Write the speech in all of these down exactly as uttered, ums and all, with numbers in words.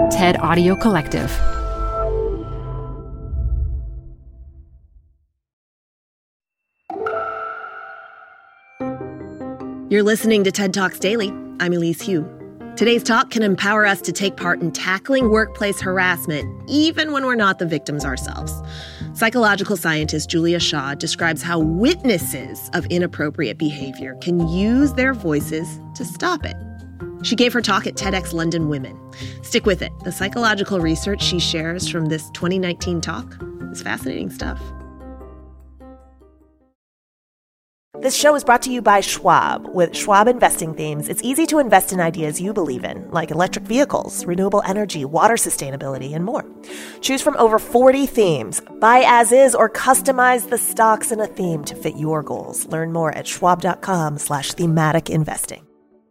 TED Audio Collective. You're listening to TED Talks Daily. I'm Elise Hu. Today's talk can empower us to take part in tackling workplace harassment, even when we're not the victims ourselves. Psychological scientist Julia Shaw describes how witnesses of inappropriate behavior can use their voices to stop it. She gave her talk at TEDx London Women. Stick with it. The psychological research she shares from this twenty nineteen talk is fascinating stuff. This show is brought to you by Schwab. With Schwab investing themes, it's easy to invest in ideas you believe in, like electric vehicles, renewable energy, water sustainability, and more. Choose from over forty themes. Buy as is or customize the stocks in a theme to fit your goals. Learn more at schwab.com slash thematic investing.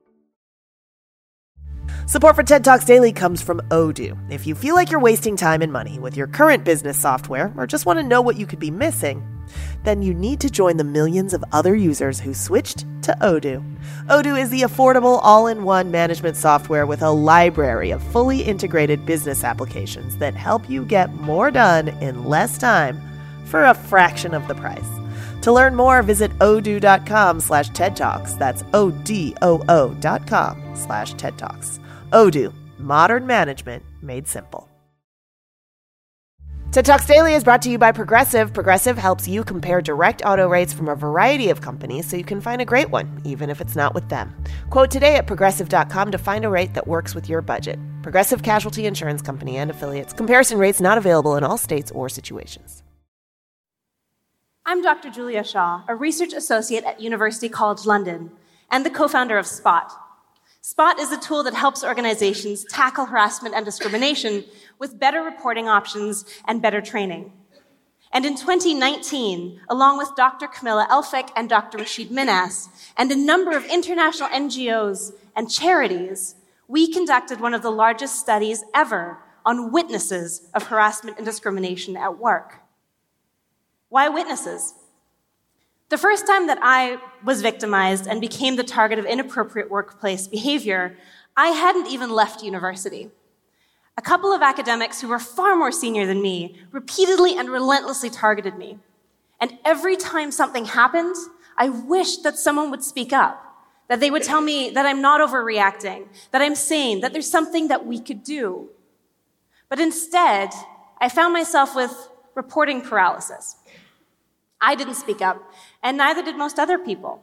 Support for TED Talks Daily comes from Odoo. If you feel like you're wasting time and money with your current business software or just want to know what you could be missing, then you need to join the millions of other users who switched to Odoo. Odoo is the affordable all-in-one management software with a library of fully integrated business applications that help you get more done in less time for a fraction of the price. To learn more, visit odoo.com slash TED Talks. That's O-D-O-O dot com slash TED Talks. Odoo, modern management made simple. TED Talks Daily is brought to you by Progressive. Progressive helps you compare direct auto rates from a variety of companies so you can find a great one, even if it's not with them. Quote today at progressive dot com to find a rate that works with your budget. Progressive Casualty Insurance Company and Affiliates. Comparison rates not available in all states or situations. I'm Doctor Julia Shaw, a research associate at University College London and the co-founder of Spot. Spot is a tool that helps organizations tackle harassment and discrimination with better reporting options and better training. And in twenty nineteen, along with Doctor Camilla Elphick and Doctor Rashid Minhas, and a number of international N G Os and charities, we conducted one of the largest studies ever on witnesses of harassment and discrimination at work. Why witnesses? The first time that I was victimized and became the target of inappropriate workplace behavior, I hadn't even left university. A couple of academics who were far more senior than me repeatedly and relentlessly targeted me. And every time something happened, I wished that someone would speak up, that they would tell me that I'm not overreacting, that I'm sane, that there's something that we could do. But instead, I found myself with reporting paralysis. I didn't speak up, and neither did most other people.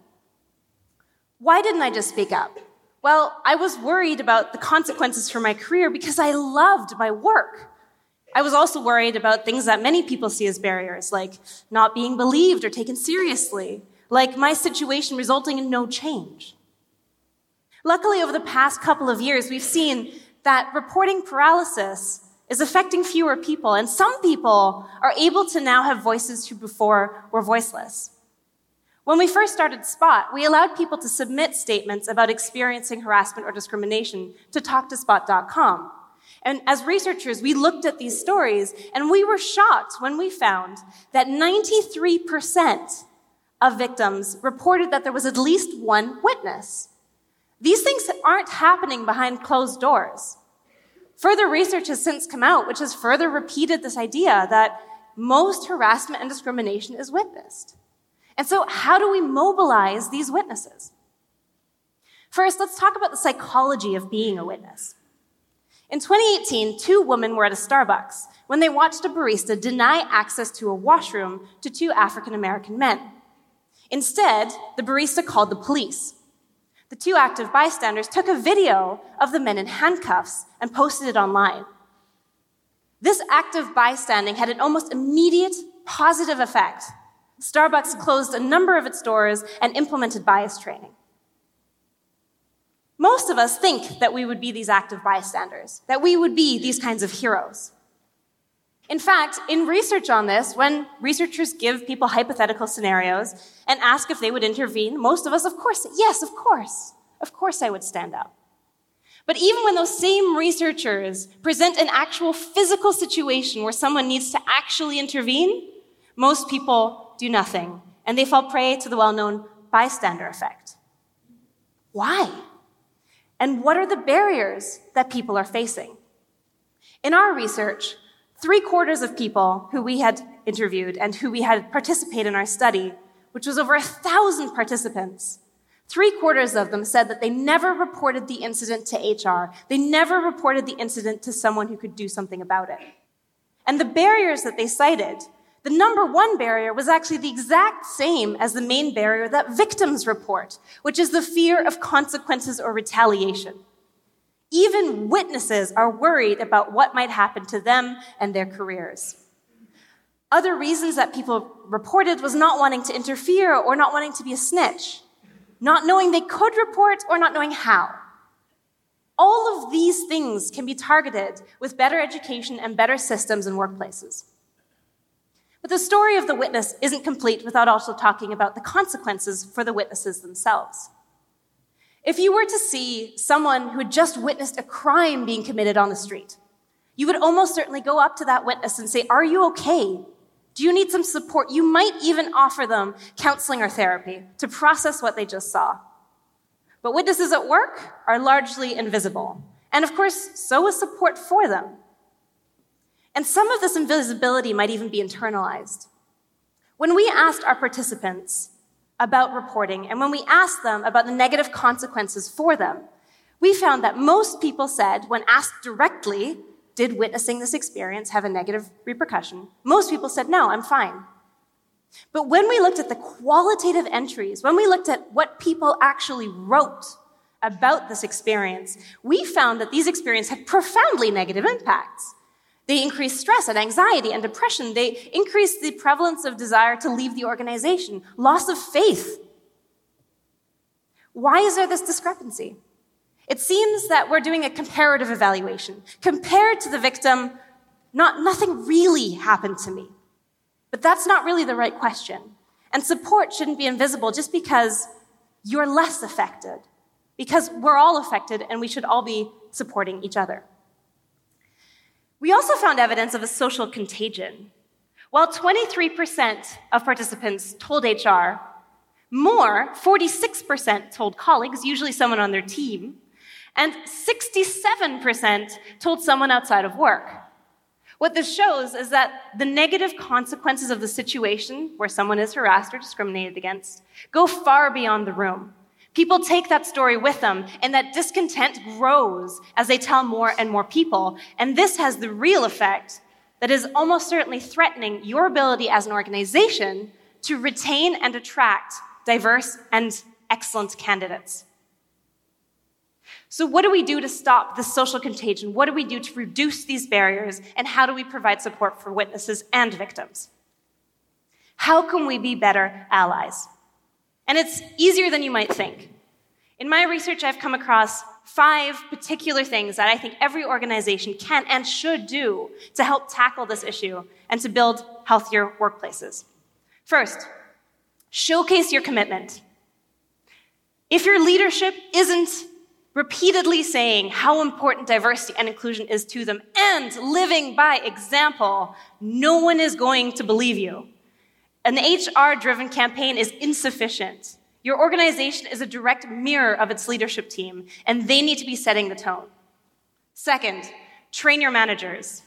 Why didn't I just speak up? Well, I was worried about the consequences for my career because I loved my work. I was also worried about things that many people see as barriers, like not being believed or taken seriously, like my situation resulting in no change. Luckily, over the past couple of years, we've seen that reporting paralysis is affecting fewer people, and some people are able to now have voices who before were voiceless. When we first started Spot, we allowed people to submit statements about experiencing harassment or discrimination to talk to spot dot com. And as researchers, we looked at these stories, and we were shocked when we found that ninety-three percent of victims reported that there was at least one witness. These things aren't happening behind closed doors. Further research has since come out, which has further repeated this idea that most harassment and discrimination is witnessed. And so how do we mobilize these witnesses? First, let's talk about the psychology of being a witness. In twenty eighteen, two women were at a Starbucks when they watched a barista deny access to a washroom to two African-American men. Instead, the barista called the police. The two active bystanders took a video of the men in handcuffs and posted it online. This active bystanding had an almost immediate positive effect. Starbucks closed a number of its doors and implemented bias training. Most of us think that we would be these active bystanders, that we would be these kinds of heroes. In fact, in research on this, when researchers give people hypothetical scenarios and ask if they would intervene, most of us, of course, say, yes, of course. Of course I would stand up. But even when those same researchers present an actual physical situation where someone needs to actually intervene, most people do nothing, and they fall prey to the well-known bystander effect. Why? And what are the barriers that people are facing? In our research, three quarters of people who we had interviewed and who we had participate in our study, which was over a thousand participants, three quarters of them said that they never reported the incident to H R. They never reported the incident to someone who could do something about it. And the barriers that they cited, the number one barrier was actually the exact same as the main barrier that victims report, which is the fear of consequences or retaliation. Even witnesses are worried about what might happen to them and their careers. Other reasons that people reported was not wanting to interfere or not wanting to be a snitch, not knowing they could report or not knowing how. All of these things can be targeted with better education and better systems in workplaces. But the story of the witness isn't complete without also talking about the consequences for the witnesses themselves. If you were to see someone who had just witnessed a crime being committed on the street, you would almost certainly go up to that witness and say, "Are you okay? Do you need some support?" You might even offer them counseling or therapy to process what they just saw. But witnesses at work are largely invisible. And of course, so is support for them. And some of this invisibility might even be internalized. When we asked our participants about reporting, and when we asked them about the negative consequences for them, we found that most people said, when asked directly, did witnessing this experience have a negative repercussion? Most people said, no, I'm fine. But when we looked at the qualitative entries, when we looked at what people actually wrote about this experience, we found that these experiences had profoundly negative impacts. They increased stress and anxiety and depression. They increased the prevalence of desire to leave the organization, loss of faith. Why is there this discrepancy? It seems that we're doing a comparative evaluation. Compared to the victim, not, nothing really happened to me. But that's not really the right question. And support shouldn't be invisible just because you're less affected. Because we're all affected and we should all be supporting each other. We also found evidence of a social contagion. While twenty-three percent of participants told H R, more, forty-six percent told colleagues, usually someone on their team, and sixty-seven percent told someone outside of work. What this shows is that the negative consequences of the situation where someone is harassed or discriminated against go far beyond the room. People take that story with them, and that discontent grows as they tell more and more people. And this has the real effect that is almost certainly threatening your ability as an organization to retain and attract diverse and excellent candidates. So what do we do to stop this social contagion? What do we do to reduce these barriers? And how do we provide support for witnesses and victims? How can we be better allies? And it's easier than you might think. In my research, I've come across five particular things that I think every organization can and should do to help tackle this issue and to build healthier workplaces. First, showcase your commitment. If your leadership isn't repeatedly saying how important diversity and inclusion is to them and living by example, no one is going to believe you. An H R-driven campaign is insufficient. Your organization is a direct mirror of its leadership team, and they need to be setting the tone. Second, train your managers.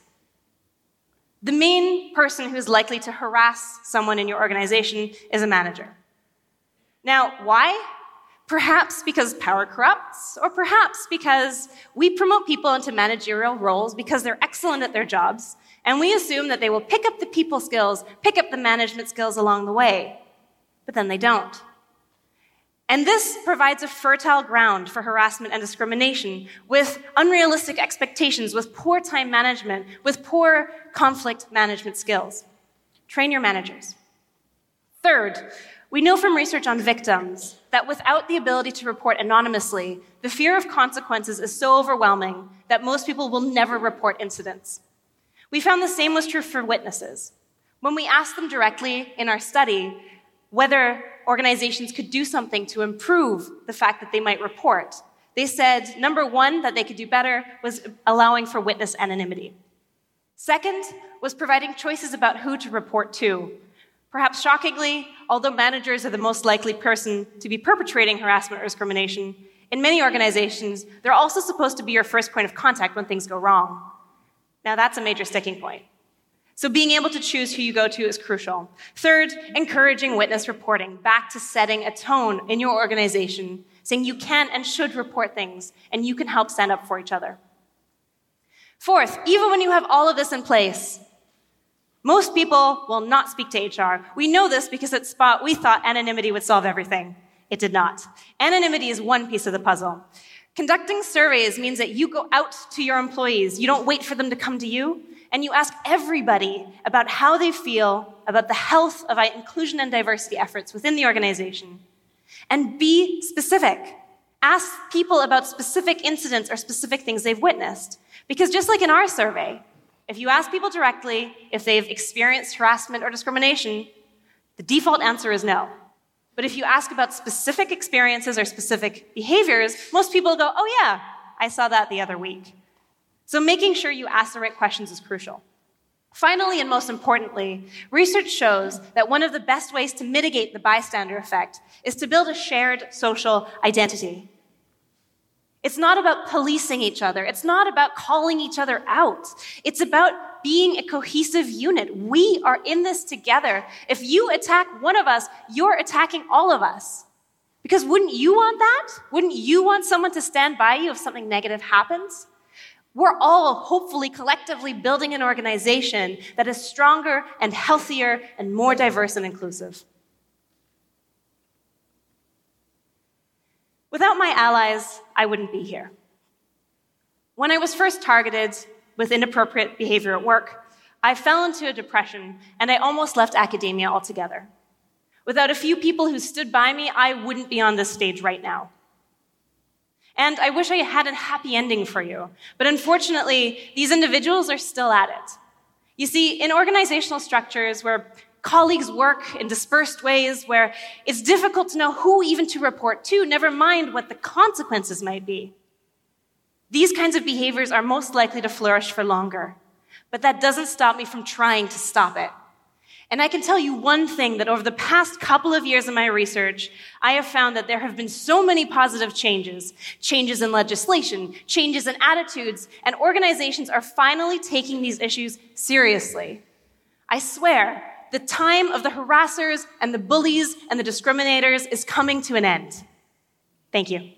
The main person who is likely to harass someone in your organization is a manager. Now, why? Perhaps because power corrupts, or perhaps because we promote people into managerial roles because they're excellent at their jobs, and we assume that they will pick up the people skills, pick up the management skills along the way. But then they don't. And this provides a fertile ground for harassment and discrimination with unrealistic expectations, with poor time management, with poor conflict management skills. Train your managers. Third, we know from research on victims that without the ability to report anonymously, the fear of consequences is so overwhelming that most people will never report incidents. We found the same was true for witnesses. When we asked them directly in our study whether organizations could do something to improve the fact that they might report, they said, number one, that they could do better was allowing for witness anonymity. Second was providing choices about who to report to. Perhaps shockingly, although managers are the most likely person to be perpetrating harassment or discrimination, in many organizations, they're also supposed to be your first point of contact when things go wrong. Now that's a major sticking point. So being able to choose who you go to is crucial. Third, encouraging witness reporting, back to setting a tone in your organization, saying you can and should report things, and you can help stand up for each other. Fourth, even when you have all of this in place, most people will not speak to H R. We know this because at Spot, we thought anonymity would solve everything. It did not. Anonymity is one piece of the puzzle. Conducting surveys means that you go out to your employees. You don't wait for them to come to you, and you ask everybody about how they feel about the health of inclusion and diversity efforts within the organization. And be specific. Ask people about specific incidents or specific things they've witnessed. Because just like in our survey, if you ask people directly if they've experienced harassment or discrimination, the default answer is no. But if you ask about specific experiences or specific behaviors, most people go, oh yeah, I saw that the other week. So making sure you ask the right questions is crucial. Finally, and most importantly, research shows that one of the best ways to mitigate the bystander effect is to build a shared social identity. It's not about policing each other. It's not about calling each other out. It's about being a cohesive unit. We are in this together. If you attack one of us, you're attacking all of us. Because wouldn't you want that? Wouldn't you want someone to stand by you if something negative happens? We're all hopefully collectively building an organization that is stronger and healthier and more diverse and inclusive. Without my allies, I wouldn't be here. When I was first targeted with inappropriate behavior at work, I fell into a depression and I almost left academia altogether. Without a few people who stood by me, I wouldn't be on this stage right now. And I wish I had a happy ending for you. But unfortunately, these individuals are still at it. You see, in organizational structures where colleagues work in dispersed ways, where it's difficult to know who even to report to, never mind what the consequences might be, these kinds of behaviors are most likely to flourish for longer. But that doesn't stop me from trying to stop it. And I can tell you one thing, that over the past couple of years of my research, I have found that there have been so many positive changes, changes in legislation, changes in attitudes, and organizations are finally taking these issues seriously. I swear, the time of the harassers and the bullies and the discriminators is coming to an end. Thank you.